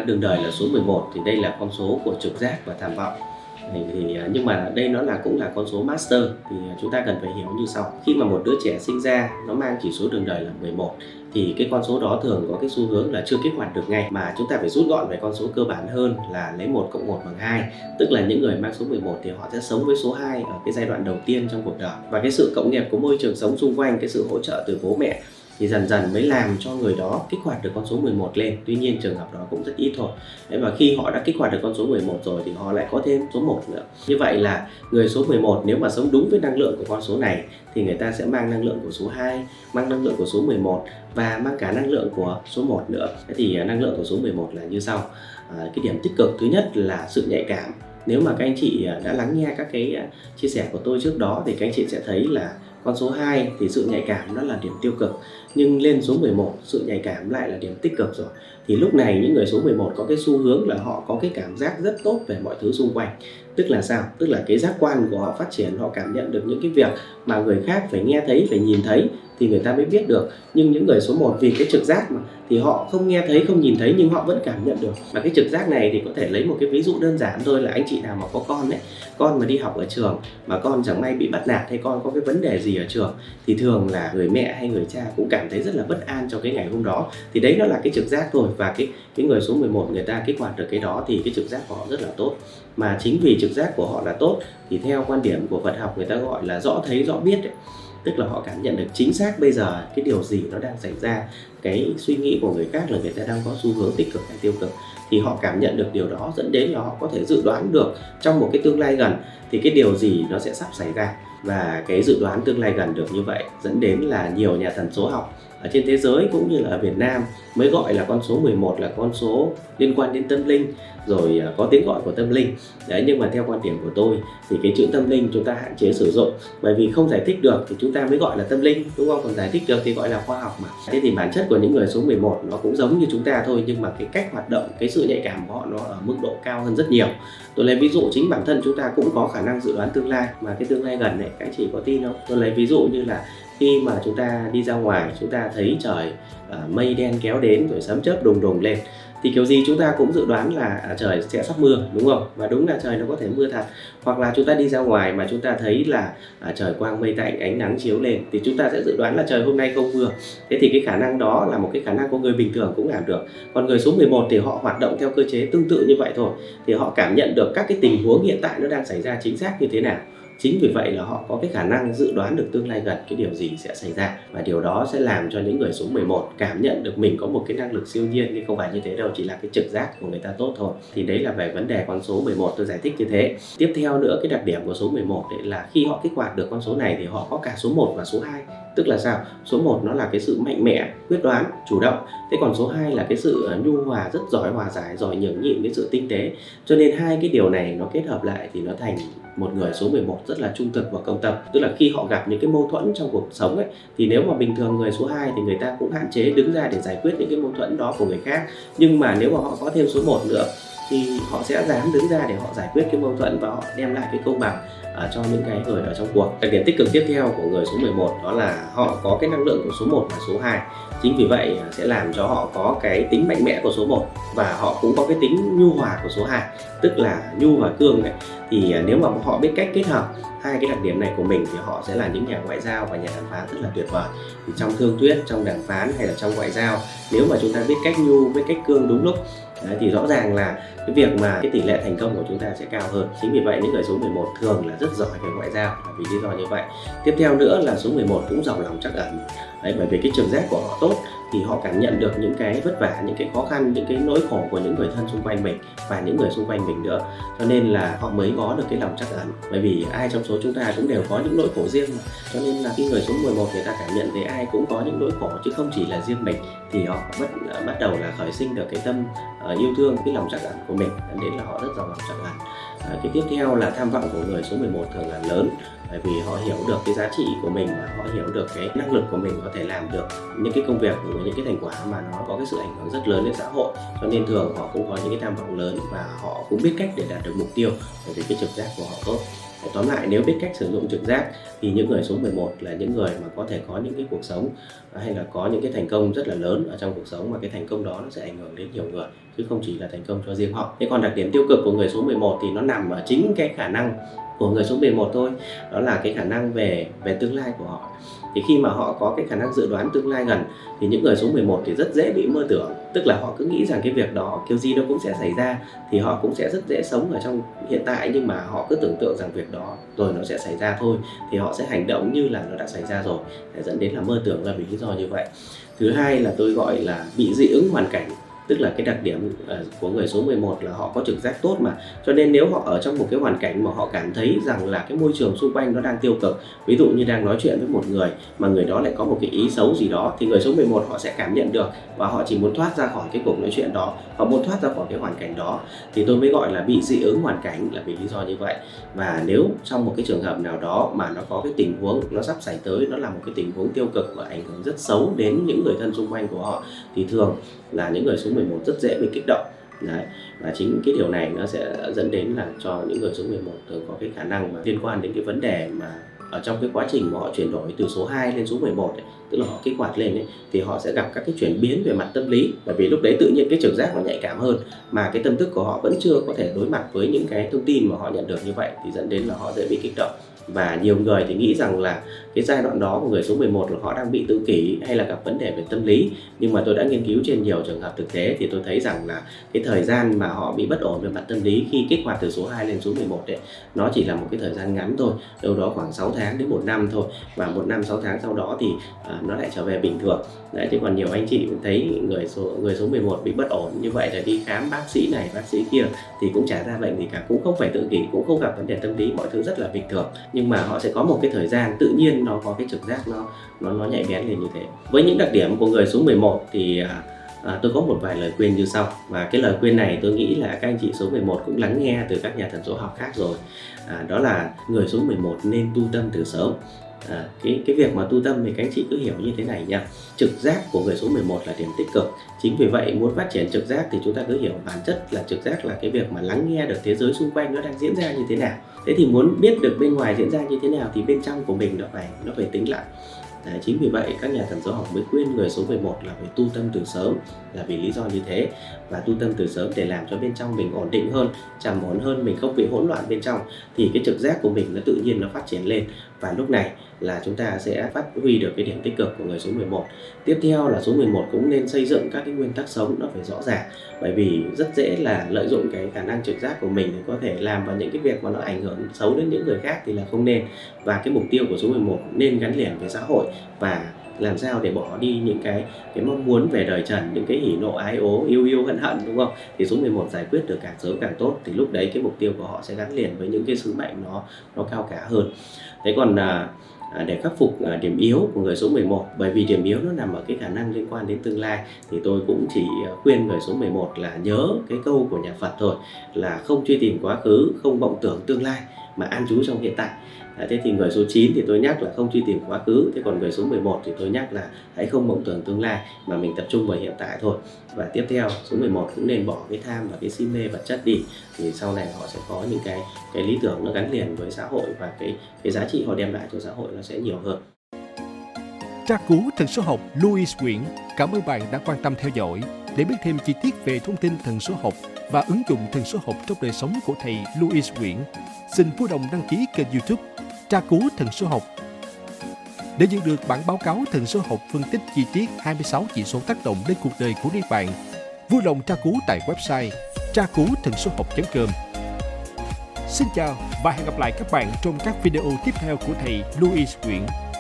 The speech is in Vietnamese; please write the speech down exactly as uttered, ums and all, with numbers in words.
đường đời là số mười một thì đây là con số của trực giác và tham vọng. Thì, thì nhưng mà đây nó là cũng là con số master, thì chúng ta cần phải hiểu như sau. Khi mà một đứa trẻ sinh ra nó mang chỉ số đường đời là mười một thì cái con số đó thường có cái xu hướng là chưa kích hoạt được ngay, mà chúng ta phải rút gọn về con số cơ bản hơn là lấy một cộng một bằng hai, tức là những người mang số mười một thì họ sẽ sống với số hai ở cái giai đoạn đầu tiên trong cuộc đời, và cái sự cộng nghiệp của môi trường sống xung quanh, cái sự hỗ trợ từ bố mẹ thì dần dần mới làm cho người đó kích hoạt được con số mười một lên. Tuy nhiên trường hợp đó cũng rất ít thôi. Đấy, và khi họ đã kích hoạt được con số mười một rồi thì họ lại có thêm số một nữa. Như vậy là người số mười một nếu mà sống đúng với năng lượng của con số này thì người ta sẽ mang năng lượng của số hai, mang năng lượng của số mười một và mang cả năng lượng của số một nữa. Thế thì năng lượng của số mười một là như sau. À, cái điểm tích cực thứ nhất là sự nhạy cảm. Nếu mà các anh chị đã lắng nghe các cái chia sẻ của tôi trước đó thì các anh chị sẽ thấy là con số hai thì sự nhạy cảm nó là điểm tiêu cực, nhưng lên số mười một sự nhạy cảm lại là điểm tích cực rồi. Thì lúc này những người số mười một có cái xu hướng là họ có cái cảm giác rất tốt về mọi thứ xung quanh. Tức là sao? Tức là cái giác quan của họ phát triển, họ cảm nhận được những cái việc mà người khác phải nghe thấy, phải nhìn thấy thì người ta mới biết được. Nhưng những người số một vì cái trực giác mà thì họ không nghe thấy, không nhìn thấy nhưng họ vẫn cảm nhận được. Và cái trực giác này thì có thể lấy một cái ví dụ đơn giản thôi là anh chị nào mà có con đấy, con mà đi học ở trường mà con chẳng may bị bắt nạt hay con có cái vấn đề gì ở trường thì thường là người mẹ hay người cha cũng cảm thấy rất là bất an trong cái ngày hôm đó. Thì đấy nó là cái trực giác thôi, và cái cái người số mười một người ta kích hoạt được cái đó thì cái trực giác của họ rất là tốt. Mà chính vì trực giác của họ là tốt thì theo quan điểm của Phật học người ta gọi là rõ thấy rõ biết ấy. Tức là họ cảm nhận được chính xác bây giờ cái điều gì nó đang xảy ra, cái suy nghĩ của người khác là người ta đang có xu hướng tích cực hay tiêu cực, thì họ cảm nhận được điều đó dẫn đến là họ có thể dự đoán được trong một cái tương lai gần thì cái điều gì nó sẽ sắp xảy ra. Và cái dự đoán tương lai gần được như vậy dẫn đến là nhiều nhà thần số học ở trên thế giới cũng như là ở Việt Nam mới gọi là con số mười một là con số liên quan đến tâm linh, rồi có tiếng gọi của tâm linh. Đấy, nhưng mà theo quan điểm của tôi thì cái chữ tâm linh chúng ta hạn chế sử dụng, bởi vì không giải thích được thì chúng ta mới gọi là tâm linh, đúng không? Còn giải thích được thì gọi là khoa học mà. Thế thì bản chất của những người số mười một nó cũng giống như chúng ta thôi, nhưng mà cái cách hoạt động, cái sự nhạy cảm của họ nó ở mức độ cao hơn rất nhiều. Tôi lấy ví dụ chính bản thân chúng ta cũng có khả năng dự đoán tương lai, mà cái tương lai gần này các anh chị có tin không? Tôi lấy ví dụ như là khi mà chúng ta đi ra ngoài, chúng ta thấy trời uh, mây đen kéo đến rồi sấm chớp đùng đùng lên thì kiểu gì chúng ta cũng dự đoán là à, trời sẽ sắp mưa, đúng không? Và đúng là trời nó có thể mưa thật. Hoặc là chúng ta đi ra ngoài mà chúng ta thấy là à, trời quang mây tạnh, ánh nắng chiếu lên thì chúng ta sẽ dự đoán là trời hôm nay không mưa. Thế thì cái khả năng đó là một cái khả năng của người bình thường cũng làm được. Còn người số mười một thì họ hoạt động theo cơ chế tương tự như vậy thôi. Thì họ cảm nhận được các cái tình huống hiện tại nó đang xảy ra chính xác như thế nào. Chính vì vậy là họ có cái khả năng dự đoán được tương lai gần cái điều gì sẽ xảy ra, và điều đó sẽ làm cho những người số mười một cảm nhận được mình có một cái năng lực siêu nhiên, nhưng không phải như thế đâu, chỉ là cái trực giác của người ta tốt thôi. Thì đấy là về vấn đề con số mười một tôi giải thích như thế. Tiếp theo nữa, cái đặc điểm của số mười một đấy là khi họ kích hoạt được con số này thì họ có cả số một và số hai. Tức là sao? Số một nó là cái sự mạnh mẽ, quyết đoán, chủ động. Thế còn số hai là cái sự nhu hòa, rất giỏi hòa giải, giỏi nhường nhịn, cái sự tinh tế. Cho nên hai cái điều này nó kết hợp lại thì nó thành một người số mười một rất là trung thực và công tâm. Tức là khi họ gặp những cái mâu thuẫn trong cuộc sống ấy, thì nếu mà bình thường người số hai thì người ta cũng hạn chế đứng ra để giải quyết những cái mâu thuẫn đó của người khác. Nhưng mà nếu mà họ có thêm số một nữa thì họ sẽ dám đứng ra để họ giải quyết cái mâu thuẫn và họ đem lại cái công bằng uh, cho những cái người ở trong cuộc. Đặc điểm tích cực tiếp theo của người số mười một đó là họ có cái năng lượng của số một và số hai. Chính vì vậy sẽ làm cho họ có cái tính mạnh mẽ của số một và họ cũng có cái tính nhu hòa của số hai, tức là nhu và cương này. Thì nếu mà họ biết cách kết hợp hai cái đặc điểm này của mình thì họ sẽ là những nhà ngoại giao và nhà đàm phán rất là tuyệt vời. Thì trong thương thuyết, trong đàm phán hay là trong ngoại giao, nếu mà chúng ta biết cách nhu, biết cách cương đúng lúc đấy, thì rõ ràng là cái việc mà cái tỷ lệ thành công của chúng ta sẽ cao hơn. Chính vì vậy những người số mười một thường là rất giỏi về ngoại giao là vì lý do như vậy. Tiếp theo nữa là số mười một cũng giàu lòng trắc ẩn. Đấy, bởi vì cái trực giác của họ tốt thì họ cảm nhận được những cái vất vả, những cái khó khăn, những cái nỗi khổ của những người thân xung quanh mình và những người xung quanh mình nữa. Cho nên là họ mới có được cái lòng trắc ẩn. Bởi vì ai trong số chúng ta cũng đều có những nỗi khổ riêng mà. Cho nên là khi người số mười một người ta cảm nhận thấy ai cũng có những nỗi khổ chứ không chỉ là riêng mình, thì họ bắt, bắt đầu là khởi sinh được cái tâm uh, yêu thương, cái lòng trắc ẩn của mình, dẫn đến là họ rất giàu lòng trắc ẩn. Uh, cái tiếp theo là tham vọng của người số mười một thường là lớn, bởi vì họ hiểu được cái giá trị của mình và họ hiểu được cái năng lực của mình có thể làm được những cái công việc, những cái thành quả mà nó có cái sự ảnh hưởng rất lớn đến xã hội. Cho nên thường họ cũng có những cái tham vọng lớn và họ cũng biết cách để đạt được mục tiêu, bởi vì cái trực giác của họ tốt. Tóm lại, nếu biết cách sử dụng trực giác thì những người số mười một là những người mà có thể có những cái cuộc sống hay là có những cái thành công rất là lớn ở trong cuộc sống, mà cái thành công đó nó sẽ ảnh hưởng đến nhiều người chứ không chỉ là thành công cho riêng họ. Thế còn đặc điểm tiêu cực của người số mười một thì nó nằm ở chính cái khả năng của người số mười một thôi, đó là cái khả năng về về tương lai của họ. Thì khi mà họ có cái khả năng dự đoán tương lai gần thì những người số mười một thì rất dễ bị mơ tưởng, tức là họ cứ nghĩ rằng cái việc đó kiểu gì nó cũng sẽ xảy ra, thì họ cũng sẽ rất dễ sống ở trong hiện tại, nhưng mà họ cứ tưởng tượng rằng việc đó rồi nó sẽ xảy ra thôi, thì họ sẽ hành động như là nó đã xảy ra rồi, để dẫn đến là mơ tưởng là vì lý do như vậy. Thứ hai là tôi gọi là bị dị ứng hoàn cảnh, tức là cái đặc điểm của người số mười một là họ có trực giác tốt mà, cho nên nếu họ ở trong một cái hoàn cảnh mà họ cảm thấy rằng là cái môi trường xung quanh nó đang tiêu cực, ví dụ như đang nói chuyện với một người mà người đó lại có một cái ý xấu gì đó, thì người số mười một họ sẽ cảm nhận được và họ chỉ muốn thoát ra khỏi cái cuộc nói chuyện đó, họ muốn thoát ra khỏi cái hoàn cảnh đó, thì tôi mới gọi là bị dị ứng hoàn cảnh là vì lý do như vậy. Và nếu trong một cái trường hợp nào đó mà nó có cái tình huống nó sắp xảy tới, nó là một cái tình huống tiêu cực và ảnh hưởng rất xấu đến những người thân xung quanh của họ, thì thường là những người số mười một rất dễ bị kích động. Đấy. Và chính cái điều này nó sẽ dẫn đến là cho những người số mười một thường có cái khả năng mà liên quan đến cái vấn đề mà ở trong cái quá trình mà họ chuyển đổi từ số hai lên số mười một ấy, tức là họ kích hoạt lên ấy, thì họ sẽ gặp các cái chuyển biến về mặt tâm lý, bởi vì lúc đấy tự nhiên cái trực giác nó nhạy cảm hơn, mà cái tâm thức của họ vẫn chưa có thể đối mặt với những cái thông tin mà họ nhận được như vậy, thì dẫn đến là họ dễ bị kích động. Và nhiều người thì nghĩ rằng là cái giai đoạn đó của người số mười một là họ đang bị tự kỷ hay là gặp vấn đề về tâm lý, nhưng mà tôi đã nghiên cứu trên nhiều trường hợp thực tế thì tôi thấy rằng là cái thời gian mà họ bị bất ổn về mặt tâm lý khi kích hoạt từ số hai lên số mười một ấy, nó chỉ là một cái thời gian ngắn thôi, đâu đó khoảng sáu tháng đến một năm thôi, và một năm sáu tháng sau đó thì à, nó lại trở về bình thường. Đấy, thế còn nhiều anh chị cũng thấy người số người số mười một bị bất ổn như vậy, là đi khám bác sĩ này bác sĩ kia thì cũng chả ra bệnh gì cả, cũng không phải tự kỷ, cũng không gặp vấn đề tâm lý, mọi thứ rất là bình thường, nhưng mà họ sẽ có một cái thời gian tự nhiên nó có cái trực giác nó nó nó nhạy bén lên như thế. Với những đặc điểm của người số mười một thì à, à, tôi có một vài lời khuyên như sau, và cái lời khuyên này tôi nghĩ là các anh chị số mười một cũng lắng nghe từ các nhà thần số học khác rồi. À, đó là người số mười một nên tu tâm từ sớm. À, cái cái việc mà tu tâm thì các anh chị cứ hiểu như thế này nha. Trực giác của người số mười một là điểm tích cực. Chính vì vậy muốn phát triển trực giác thì chúng ta cứ hiểu bản chất là trực giác là cái việc mà lắng nghe được thế giới xung quanh nó đang diễn ra như thế nào. Thế thì muốn biết được bên ngoài diễn ra như thế nào thì bên trong của mình nó phải nó phải tĩnh lặng. Đấy, chính vì vậy các nhà thần số học mới khuyên người số mười một là phải tu tâm từ sớm, là vì lý do như thế. Và tu tâm từ sớm để làm cho bên trong mình ổn định hơn, trầm ổn hơn, mình không bị hỗn loạn bên trong, thì cái trực giác của mình nó tự nhiên nó phát triển lên, và lúc này là chúng ta sẽ phát huy được cái điểm tích cực của người số mười một. Tiếp theo là số mười một cũng nên xây dựng các cái nguyên tắc sống nó phải rõ ràng, bởi vì rất dễ là lợi dụng cái khả năng trực giác của mình để có thể làm vào những cái việc mà nó ảnh hưởng xấu đến những người khác thì là không nên. Và cái mục tiêu của số mười một nên gắn liền với xã hội, và làm sao để bỏ đi những cái cái mong muốn về đời trần, những cái hỉ nộ ái ố, yêu yêu hận hận, đúng không? Thì số mười một giải quyết được càng sớm càng tốt, thì lúc đấy cái mục tiêu của họ sẽ gắn liền với những cái sứ mệnh nó nó cao cả hơn. Thế còn à, để khắc phục à, điểm yếu của người số mười một, bởi vì điểm yếu nó nằm ở cái khả năng liên quan đến tương lai, thì tôi cũng chỉ khuyên người số mười một là nhớ cái câu của nhà Phật thôi, là không truy tìm quá khứ, không vọng tưởng tương lai, mà an trú trong hiện tại. À, thế thì người số chín thì tôi nhắc là không truy tìm quá khứ, thế còn người số mười một thì tôi nhắc là hãy không mộng tưởng tương lai mà mình tập trung vào hiện tại thôi. Và tiếp theo số mười một cũng nên bỏ cái tham và cái si mê vật chất đi, thì sau này họ sẽ có những cái cái lý tưởng nó gắn liền với xã hội, và cái cái giá trị họ đem lại cho xã hội nó sẽ nhiều hơn. Tra cứu thần số học Louis Nguyễn. Cảm ơn bạn đã quan tâm theo dõi. Để biết thêm chi tiết về thông tin thần số học và ứng dụng thần số học trong đời sống của thầy Louis Nguyễn, xin vui lòng đăng ký kênh YouTube Tra cứu thần số học. Để nhận được bản báo cáo thần số học phân tích chi tiết hai mươi sáu chỉ số tác động đến cuộc đời của riêng bạn, vui lòng tra cứu tại website tra cứu thần số học chấm com. Xin chào và hẹn gặp lại các bạn trong các video tiếp theo của thầy Louis Nguyễn.